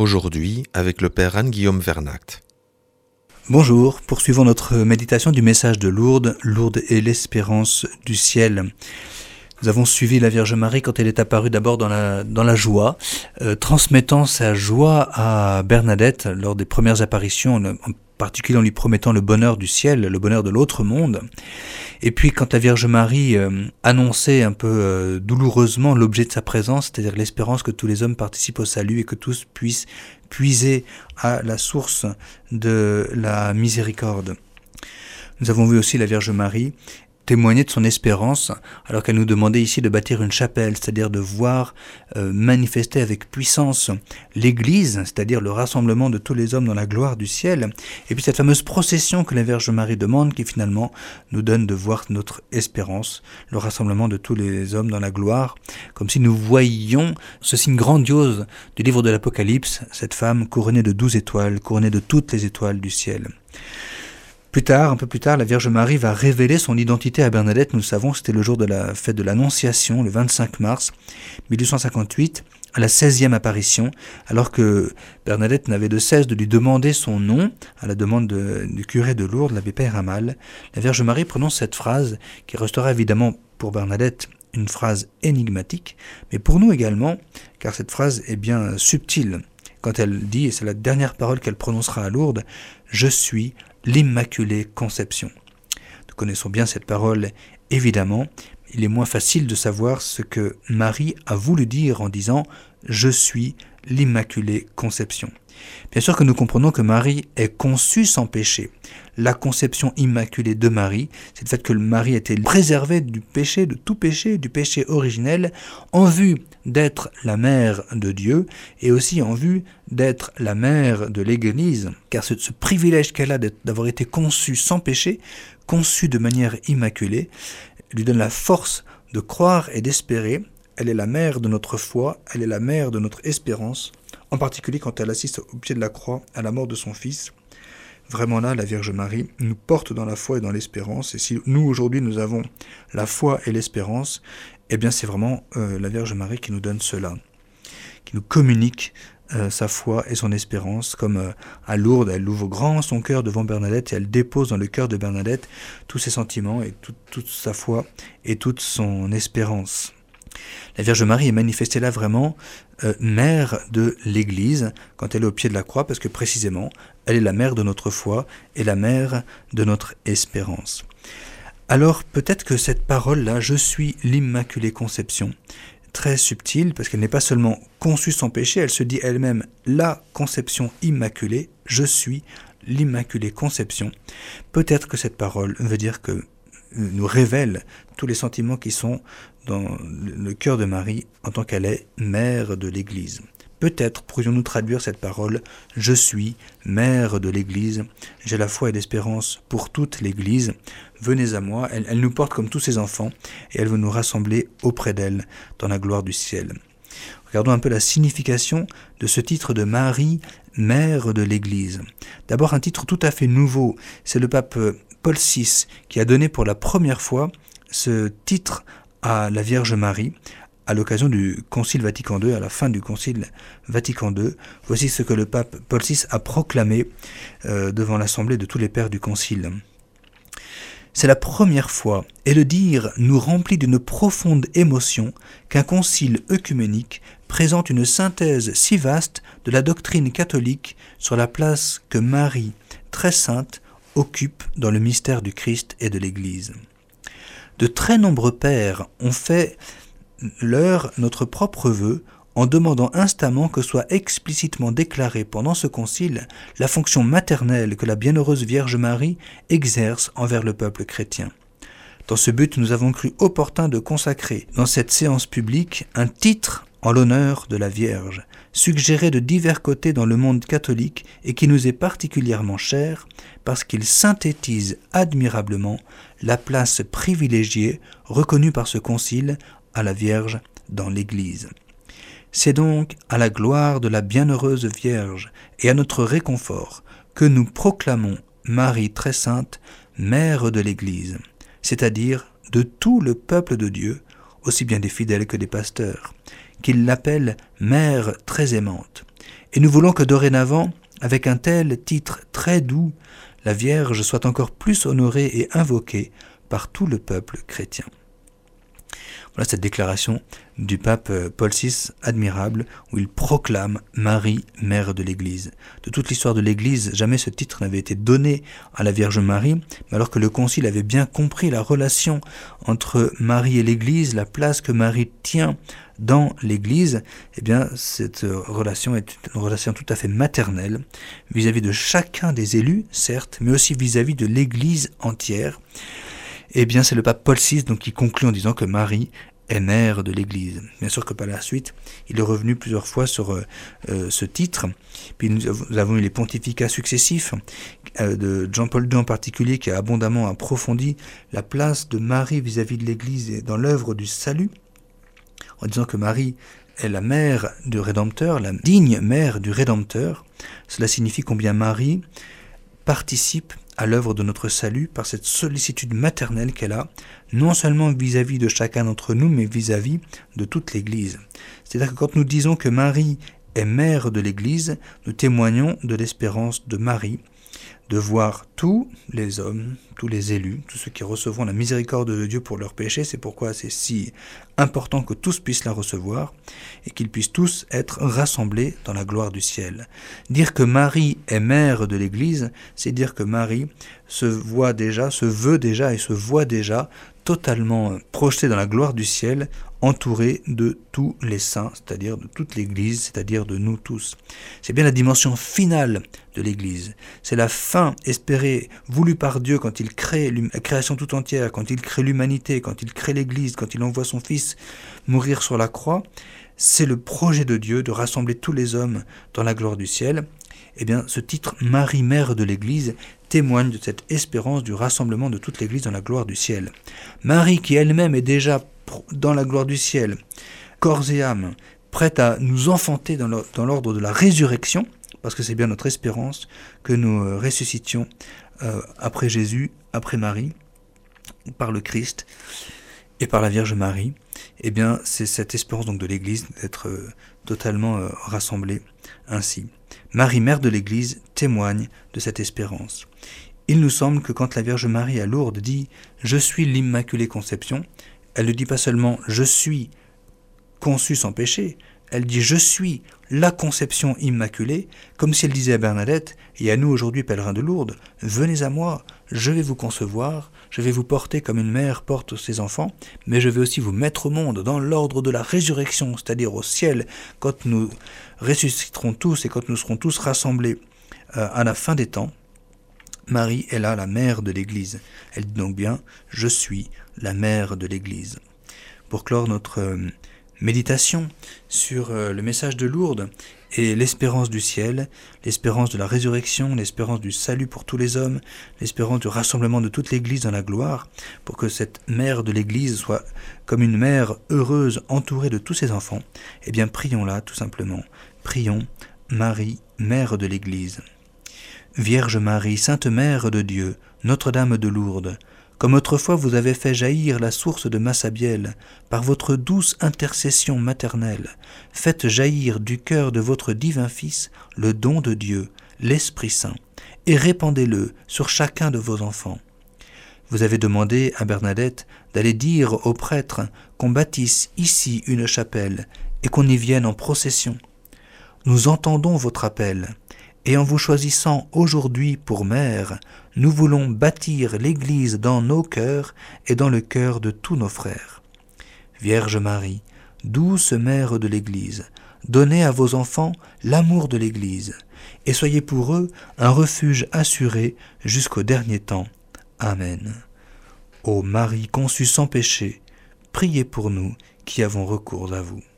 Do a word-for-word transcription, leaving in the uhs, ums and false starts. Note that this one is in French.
aujourd'hui avec le Père Anne-Guillaume Vernact. Bonjour, poursuivons notre méditation du message de Lourdes, Lourdes et l'espérance du ciel. Nous avons suivi la Vierge Marie quand elle est apparue d'abord dans la, dans la joie, euh, transmettant sa joie à Bernadette lors des premières apparitions, en particulier en lui promettant le bonheur du ciel, le bonheur de l'autre monde. Et puis quand la Vierge Marie euh, annonçait un peu euh, douloureusement l'objet de sa présence, c'est-à-dire l'espérance que tous les hommes participent au salut et que tous puissent puiser à la source de la miséricorde. Nous avons vu aussi la Vierge Marie témoigner de son espérance, alors qu'elle nous demandait ici de bâtir une chapelle, c'est-à-dire de voir euh, manifester avec puissance l'Église, c'est-à-dire le rassemblement de tous les hommes dans la gloire du ciel, et puis cette fameuse procession que la Vierge Marie demande, qui finalement nous donne de voir notre espérance, le rassemblement de tous les hommes dans la gloire, comme si nous voyions ce signe grandiose du livre de l'Apocalypse, cette femme couronnée de douze étoiles, couronnée de toutes les étoiles du ciel. Plus tard, un peu plus tard, la Vierge Marie va révéler son identité à Bernadette. Nous le savons, c'était le jour de la fête de l'Annonciation, le vingt-cinq mars mille huit cent cinquante-huit, à la seizième apparition, alors que Bernadette n'avait de cesse de lui demander son nom, à la demande de, du curé de Lourdes, l'abbé Père Amal. La Vierge Marie prononce cette phrase, qui restera évidemment pour Bernadette une phrase énigmatique, mais pour nous également, car cette phrase est bien subtile. Quand elle dit, et c'est la dernière parole qu'elle prononcera à Lourdes, « Je suis l'Immaculée Conception ». Nous connaissons bien cette parole, évidemment. Il est moins facile de savoir ce que Marie a voulu dire en disant « Je suis l'Immaculée Conception ». Bien sûr que nous comprenons que Marie est conçue sans péché. La conception immaculée de Marie, c'est le fait que Marie était préservée du péché, de tout péché, du péché originel, en vue d'être la mère de Dieu et aussi en vue d'être la mère de l'Église, car ce, ce privilège qu'elle a d'avoir été conçue sans péché, conçue de manière immaculée, lui donne la force de croire et d'espérer. Elle est la mère de notre foi, elle est la mère de notre espérance, en particulier quand elle assiste au pied de la croix à la mort de son fils. Vraiment là, la Vierge Marie nous porte dans la foi et dans l'espérance. Et si nous, aujourd'hui, nous avons la foi et l'espérance, eh bien c'est vraiment euh, la Vierge Marie qui nous donne cela, qui nous communique euh, sa foi et son espérance. Comme euh, à Lourdes, elle ouvre grand son cœur devant Bernadette et elle dépose dans le cœur de Bernadette tous ses sentiments et tout, toute sa foi et toute son espérance. La Vierge Marie est manifestée là vraiment euh, mère de l'Église quand elle est au pied de la croix, parce que précisément, elle est la mère de notre foi et la mère de notre espérance. Alors peut-être que cette parole-là, « Je suis l'Immaculée Conception », très subtile, parce qu'elle n'est pas seulement conçue sans péché, elle se dit elle-même « la conception immaculée, je suis l'Immaculée Conception ». Peut-être que cette parole veut dire que nous révèle tous les sentiments qui sont dans le cœur de Marie en tant qu'elle est mère de l'Église. Peut-être pourrions-nous traduire cette parole « Je suis mère de l'Église, j'ai la foi et l'espérance pour toute l'Église, venez à moi ». Elle, elle nous porte comme tous ses enfants et elle veut nous rassembler auprès d'elle dans la gloire du ciel. Regardons un peu la signification de ce titre de Marie, mère de l'Église. D'abord un titre tout à fait nouveau, c'est le pape Paul six qui a donné pour la première fois ce titre à la Vierge Marie à l'occasion du Concile Vatican deux, à la fin du Concile Vatican deux. Voici ce que le pape Paul six a proclamé euh, devant l'assemblée de tous les pères du Concile. C'est la première fois, et le dire nous remplit d'une profonde émotion, qu'un concile œcuménique présente une synthèse si vaste de la doctrine catholique sur la place que Marie, très sainte, occupe dans le mystère du Christ et de l'Église. De très nombreux pères ont fait leur notre propre vœu en demandant instamment que soit explicitement déclarée pendant ce concile la fonction maternelle que la bienheureuse Vierge Marie exerce envers le peuple chrétien. Dans ce but, nous avons cru opportun de consacrer dans cette séance publique un titre en l'honneur de la Vierge, suggéré de divers côtés dans le monde catholique et qui nous est particulièrement cher parce qu'il synthétise admirablement la place privilégiée reconnue par ce concile à la Vierge dans l'Église. C'est donc à la gloire de la bienheureuse Vierge et à notre réconfort que nous proclamons Marie très sainte, mère de l'Église, c'est-à-dire de tout le peuple de Dieu, aussi bien des fidèles que des pasteurs, qu'il l'appelle mère très aimante, Et nous voulons que dorénavant, avec un tel titre très doux, la Vierge soit encore plus honorée et invoquée par tout le peuple chrétien. Voilà cette déclaration du pape Paul six, admirable, où il proclame Marie, mère de l'Église. De toute l'histoire de l'Église, jamais ce titre n'avait été donné à la Vierge Marie, mais alors que le Concile avait bien compris la relation entre Marie et l'Église, la place que Marie tient dans l'Église, eh bien cette relation est une relation tout à fait maternelle vis-à-vis de chacun des élus, certes, mais aussi vis-à-vis de l'Église entière. Eh bien, c'est le pape Paul six donc, qui conclut en disant que Marie est mère de l'Église. Bien sûr que par la suite, il est revenu plusieurs fois sur euh, euh, ce titre. Puis nous avons eu les pontificats successifs euh, de Jean-Paul deux en particulier, qui a abondamment approfondi la place de Marie vis-à-vis de l'Église et dans l'œuvre du salut, en disant que Marie est la mère du Rédempteur, la digne mère du Rédempteur. Cela signifie combien Marie participe à l'œuvre de notre salut par cette sollicitude maternelle qu'elle a, non seulement vis-à-vis de chacun d'entre nous, mais vis-à-vis de toute l'Église. C'est-à-dire que quand nous disons que Marie est mère de l'Église, nous témoignons de l'espérance de Marie, de voir tous les hommes, tous les élus, tous ceux qui recevront la miséricorde de Dieu pour leurs péchés. C'est pourquoi c'est si important que tous puissent la recevoir et qu'ils puissent tous être rassemblés dans la gloire du ciel. Dire que Marie est mère de l'Église, c'est dire que Marie se voit déjà, se veut déjà et se voit déjà totalement projetée dans la gloire du ciel, entourée de tous les saints, c'est-à-dire de toute l'Église, c'est-à-dire de nous tous. C'est bien la dimension finale de l'Église. C'est la fin espérée, voulue par Dieu quand il crée la création tout entière, quand il crée l'humanité, quand il crée l'Église, quand il envoie son Fils mourir sur la croix. C'est le projet de Dieu de rassembler tous les hommes dans la gloire du ciel. Eh bien, ce titre « Marie, mère de l'Église » témoigne de cette espérance du rassemblement de toute l'Église dans la gloire du ciel. Marie, qui elle-même est déjà dans la gloire du ciel, corps et âme, prête à nous enfanter dans l'ordre de la résurrection, parce que c'est bien notre espérance que nous ressuscitions euh, après Jésus, après Marie, par le Christ et par la Vierge Marie. Eh bien, c'est cette espérance donc de l'Église d'être euh, totalement euh, rassemblée ainsi. Marie, mère de l'Église, témoigne de cette espérance. Il nous semble que quand la Vierge Marie à Lourdes dit « Je suis l'Immaculée Conception », elle ne dit pas seulement « Je suis conçue sans péché », elle dit « Je suis la conception immaculée », comme si elle disait à Bernadette et à nous aujourd'hui pèlerins de Lourdes « Venez à moi, je vais vous concevoir, je vais vous porter comme une mère porte ses enfants, mais je vais aussi vous mettre au monde dans l'ordre de la résurrection, c'est-à-dire au ciel, quand nous ressusciterons tous et quand nous serons tous rassemblés euh, à la fin des temps. » Marie est là la mère de l'Église. Elle dit donc bien « Je suis la mère de l'Église ». Pour clore notre euh, méditation sur euh, le message de Lourdes et l'espérance du ciel, l'espérance de la résurrection, l'espérance du salut pour tous les hommes, l'espérance du rassemblement de toute l'Église dans la gloire, pour que cette mère de l'Église soit comme une mère heureuse entourée de tous ses enfants, eh bien prions-la tout simplement. Prions Marie, mère de l'Église. Vierge Marie, Sainte Mère de Dieu, Notre-Dame de Lourdes, comme autrefois vous avez fait jaillir la source de Massabielle, par votre douce intercession maternelle, faites jaillir du cœur de votre divin Fils le don de Dieu, l'Esprit Saint, et répandez-le sur chacun de vos enfants. Vous avez demandé à Bernadette d'aller dire aux prêtres qu'on bâtisse ici une chapelle et qu'on y vienne en procession. Nous entendons votre appel. Et en vous choisissant aujourd'hui pour mère, nous voulons bâtir l'Église dans nos cœurs et dans le cœur de tous nos frères. Vierge Marie, douce mère de l'Église, donnez à vos enfants l'amour de l'Église, et soyez pour eux un refuge assuré jusqu'au dernier temps. Amen. Ô Marie conçue sans péché, priez pour nous qui avons recours à vous.